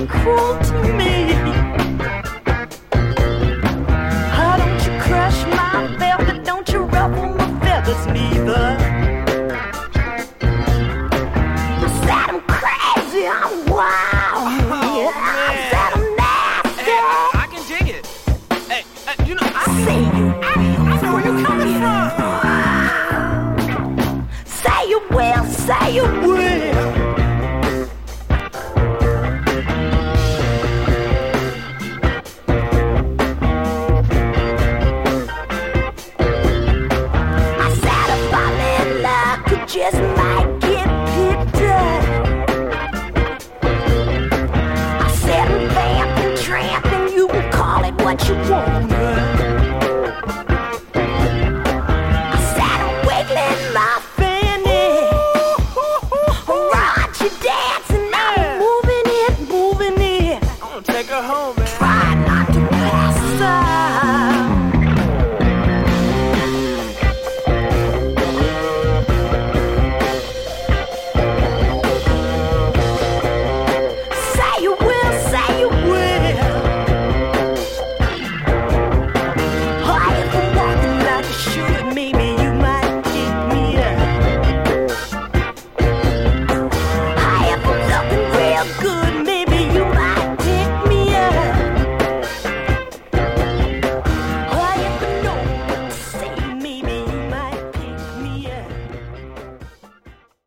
cruel to me. Oh, don't you crush my velvet, don't you ruffle my feathers neither. I said I'm crazy, I'm wild. I said I'm nasty. Hey, I can dig it. Hey, you know, I see you. I know where you're coming from. Say you will, say you will.